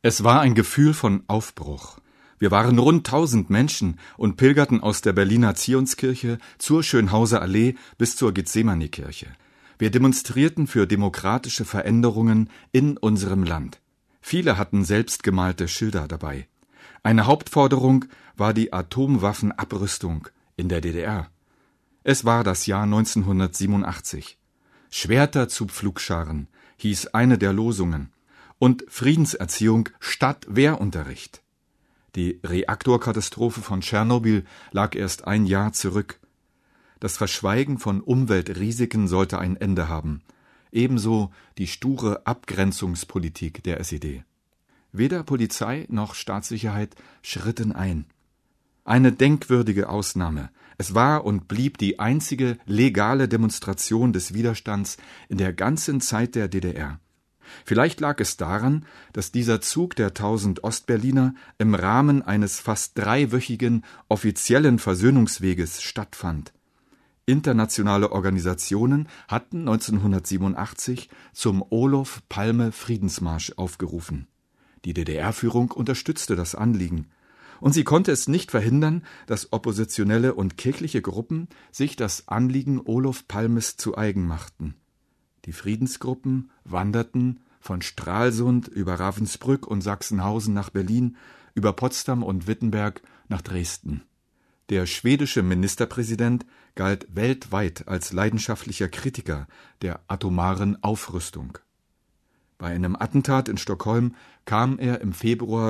Es war ein Gefühl von Aufbruch. Wir waren rund 1000 Menschen und pilgerten aus der Berliner Zionskirche zur Schönhauser Allee bis zur Gethsemane-Kirche. Wir demonstrierten für demokratische Veränderungen in unserem Land. Viele hatten selbstgemalte Schilder dabei. Eine Hauptforderung war die Atomwaffenabrüstung in der DDR. Es war das Jahr 1987. Schwerter zu Pflugscharen hieß eine der Losungen und Friedenserziehung statt Wehrunterricht. Die Reaktorkatastrophe von Tschernobyl lag erst ein Jahr zurück. Das Verschweigen von Umweltrisiken sollte ein Ende haben, ebenso die sture Abgrenzungspolitik der SED. Weder Polizei noch Staatssicherheit schritten ein. Eine denkwürdige Ausnahme. Es war und blieb die einzige legale Demonstration des Widerstands in der ganzen Zeit der DDR. Vielleicht lag es daran, dass dieser Zug der 1000 Ostberliner im Rahmen eines fast 3-wöchigen offiziellen Versöhnungsweges stattfand. Internationale Organisationen hatten 1987 zum Olof-Palme-Friedensmarsch aufgerufen. Die DDR-Führung unterstützte das Anliegen. Und sie konnte es nicht verhindern, dass oppositionelle und kirchliche Gruppen sich das Anliegen Olof Palmes zu eigen machten. Die Friedensgruppen wanderten von Stralsund über Ravensbrück und Sachsenhausen nach Berlin, über Potsdam und Wittenberg nach Dresden. Der schwedische Ministerpräsident galt weltweit als leidenschaftlicher Kritiker der atomaren Aufrüstung. Bei einem Attentat in Stockholm kam er im Februar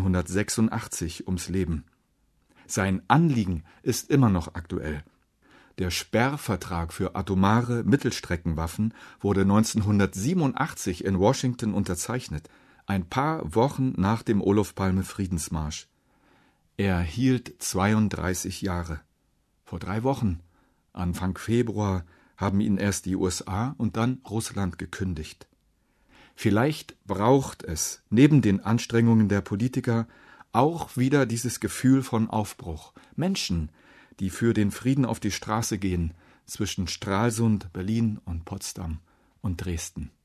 1986 ums Leben. Sein Anliegen ist immer noch aktuell. Der Sperrvertrag für atomare Mittelstreckenwaffen wurde 1987 in Washington unterzeichnet, ein paar Wochen nach dem Olof-Palme-Friedensmarsch. Er hielt 32 Jahre. Vor 3 Wochen, Anfang Februar, haben ihn erst die USA und dann Russland gekündigt. Vielleicht braucht es neben den Anstrengungen der Politiker auch wieder dieses Gefühl von Aufbruch. Menschen, die für den Frieden auf die Straße gehen, zwischen Stralsund, Berlin und Potsdam und Dresden.